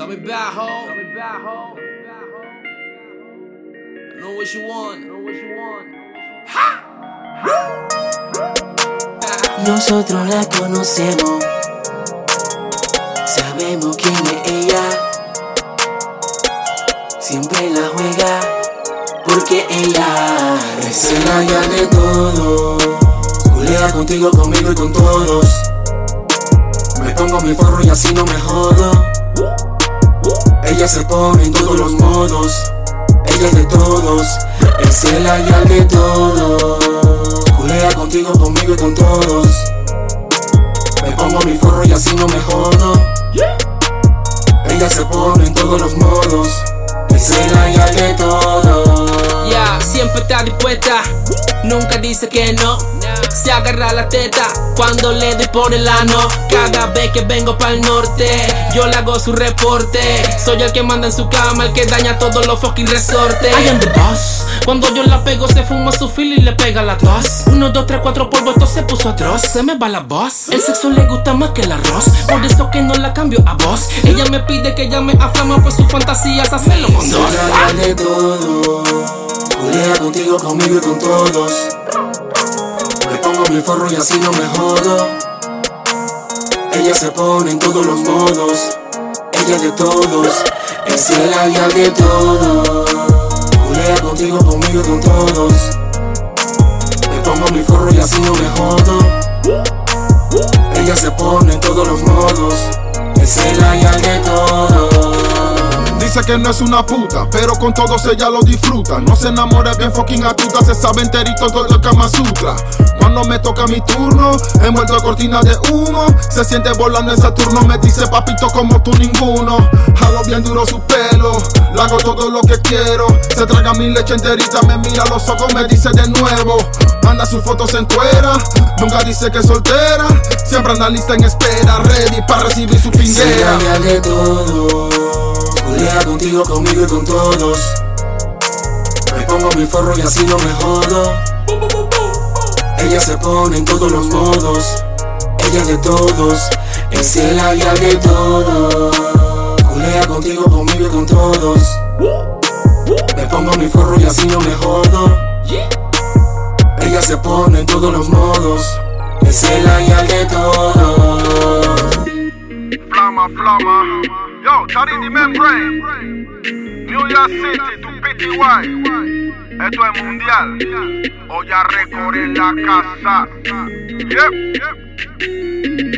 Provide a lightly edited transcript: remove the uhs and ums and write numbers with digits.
Tell me back home. I know what you want. Nosotros la conocemos, sabemos quién es ella. Siempre la juega porque ella es la ya de todo. Culea contigo, conmigo y con todos. Me pongo mi forro y así no me jodo. Ella se pone en todos los modos. Ella es de todos, es la ya de todo. Culea contigo, conmigo y con todos. Me pongo mi forro y así no me jodo. Ella se pone en todos los modos. Es la ya de todo. Ya, siempre está dispuesta. Nunca dice que no. Se agarra la teta cuando le doy por el ano. Cada vez que vengo pa'l norte, yo le hago su reporte. Soy el que manda en su cama, el que daña todos los fucking resortes. I am the boss. Cuando yo la pego se fuma su fil y le pega la tos. 1, 2, 3, 4 polvos, esto se puso atroz. Se me va la voz. El sexo le gusta más que el arroz. Por eso que no la cambio a vos. Ella me pide que llame a Flama, pues su fantasía es hacerlo con dos. Es la ya de todo. Culea contigo, conmigo y con todos. Me pongo mi forro y así no me jodo. Ella se pone en todos los modos. Ella de todos, es la ya de todo. Culea contigo, conmigo y con todos. Me pongo mi forro y así no me jodo. Ella se pone en todos los modos. Es la ya de todo. Dice que no es una puta, pero con todos ella lo disfruta. No se enamora, es bien fucking astuta, se sabe enterito todo el Kama Sutra. Cuando me toca mi turno, envuelto en cortina de humo, se siente volando en Saturno. Me dice papito como tú ninguno. Jalo bien duro su pelo, le hago todo lo que quiero. Se traga mi leche enterita, me mira a los ojos, me dice de nuevo. Manda sus fotos en cuera, nunca dice que es soltera. Siempre anda lista en espera, ready para recibir su pinguera. Es la ya de todo. Culea contigo, conmigo y con todos. Me pongo mi forro y así no me jodo. Ella se pone en todos los modos. Ella de todos, es la ya de todo. Culea contigo, conmigo y con todos. Me pongo mi forro y así no me jodo. Ella se pone en todos los modos. Es la ya de todo. Flama. Yo, Charity Membrane. New York City, tu PTY. Esto es mundial. O ya recorre la casa. Yep.